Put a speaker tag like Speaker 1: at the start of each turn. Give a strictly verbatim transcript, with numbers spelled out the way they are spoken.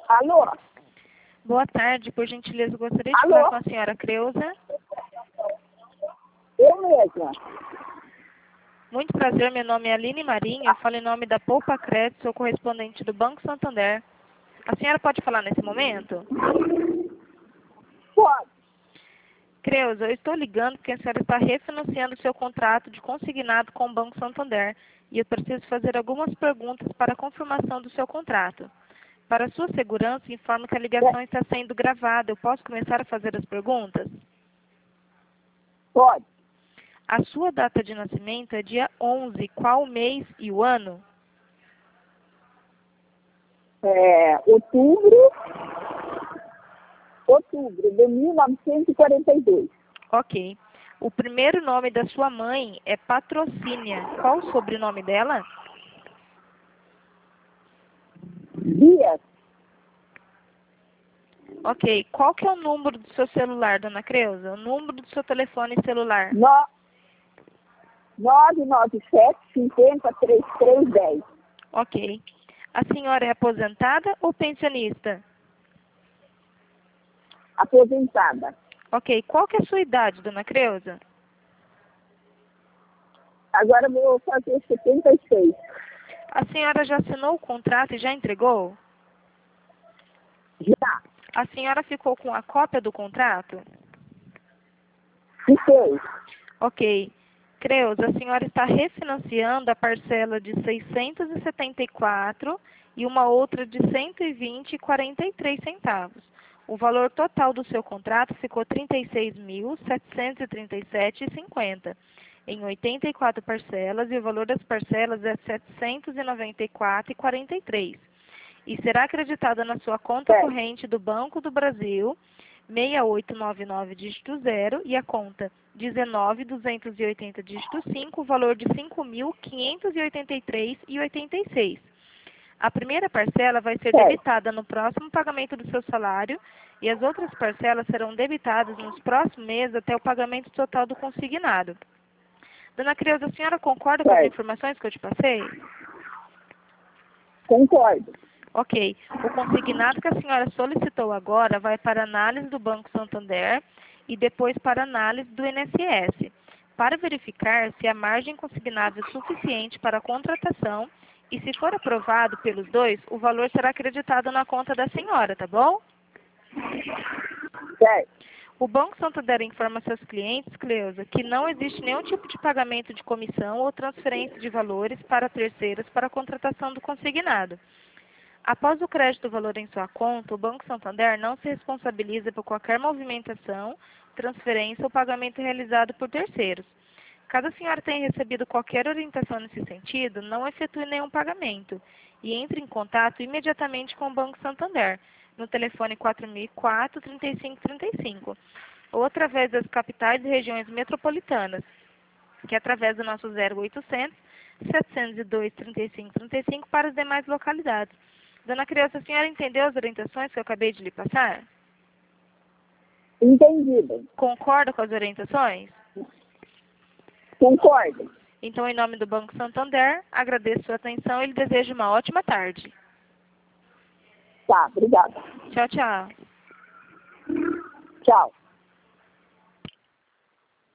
Speaker 1: Alô?
Speaker 2: Boa tarde, por gentileza, eu gostaria de
Speaker 1: Alô?
Speaker 2: falar com a senhora Creuza.
Speaker 1: Eu mesma.
Speaker 2: Muito prazer, meu nome é Aline Marinho, eu falo em nome da Poupa Crédito, sou correspondente do Banco Santander. A senhora pode falar nesse momento?
Speaker 1: Pode.
Speaker 2: Creuza, eu estou ligando porque a senhora está refinanciando o seu contrato de consignado com o Banco Santander e eu preciso fazer algumas perguntas para a confirmação do seu contrato. Para sua segurança, informo que a ligação está sendo gravada. Eu posso começar a fazer as perguntas?
Speaker 1: Pode.
Speaker 2: A sua data de nascimento é dia onze. Qual o mês e o ano?
Speaker 1: É, outubro, outubro de mil novecentos e quarenta e dois.
Speaker 2: Ok. O primeiro nome da sua mãe é Patrocínia. Qual o sobrenome dela?
Speaker 1: Dias,
Speaker 2: Ok. Qual que é o número do seu celular, dona Creuza? O número do seu telefone celular?
Speaker 1: no, nove nove sete, cinquenta, trinta e três, dez.
Speaker 2: Ok. A senhora é aposentada ou pensionista?
Speaker 1: Aposentada.
Speaker 2: Ok. Qual que é a sua idade, dona Creuza?
Speaker 1: Agora eu vou fazer setenta e seis.
Speaker 2: A senhora já assinou o contrato e já entregou?
Speaker 1: Já.
Speaker 2: A senhora ficou com a cópia do contrato?
Speaker 1: Fiquei.
Speaker 2: Ok. Creuza, a senhora está refinanciando a parcela de seiscentos e setenta e quatro e uma outra de cento e vinte e quarenta e três centavos. O valor total do seu contrato ficou trinta e seis mil, setecentos e trinta e sete reais e cinquenta centavos em oitenta e quatro parcelas e o valor das parcelas é setecentos e noventa e quatro reais e quarenta e três centavos. E será acreditada na sua conta
Speaker 1: É.
Speaker 2: corrente do Banco do Brasil, seis oito nove nove dígito zero, e a conta dezenove mil duzentos e oitenta dígito cinco, o valor de cinco mil quinhentos e oitenta e três reais e oitenta e seis centavos. A primeira parcela vai ser
Speaker 1: Certo.
Speaker 2: debitada no próximo pagamento do seu salário e as outras parcelas serão debitadas nos próximos meses até o pagamento total do consignado. Dona Creuza, a senhora concorda com as
Speaker 1: Certo.
Speaker 2: informações que eu te passei?
Speaker 1: Concordo.
Speaker 2: Ok. O consignado que a senhora solicitou agora vai para análise do Banco Santander e depois para análise do I N S S, para verificar se a margem consignada é suficiente para a contratação e, se for aprovado pelos dois, o valor será acreditado na conta da senhora, tá bom?
Speaker 1: Certo.
Speaker 2: O Banco Santander informa seus clientes, Cleusa, que não existe nenhum tipo de pagamento de comissão ou transferência de valores para terceiros para a contratação do consignado. Após o crédito do valor em sua conta, o Banco Santander não se responsabiliza por qualquer movimentação, transferência ou pagamento realizado por terceiros. Caso a senhora tenha recebido qualquer orientação nesse sentido, não efetue nenhum pagamento e entre em contato imediatamente com o Banco Santander, no telefone quatro mil e quatro, trinta e cinco trinta e cinco, ou através das capitais e regiões metropolitanas, que é através do nosso zero oitocentos, setecentos e dois, trinta e cinco trinta e cinco para as demais localidades. Dona Creuza, a senhora entendeu as orientações que eu acabei de lhe passar?
Speaker 1: Entendido.
Speaker 2: Concorda com as orientações?
Speaker 1: Concordo.
Speaker 2: Então, em nome do Banco Santander, agradeço sua atenção e lhe desejo uma ótima tarde.
Speaker 1: Tá, obrigada.
Speaker 2: Tchau, tchau.
Speaker 1: Tchau.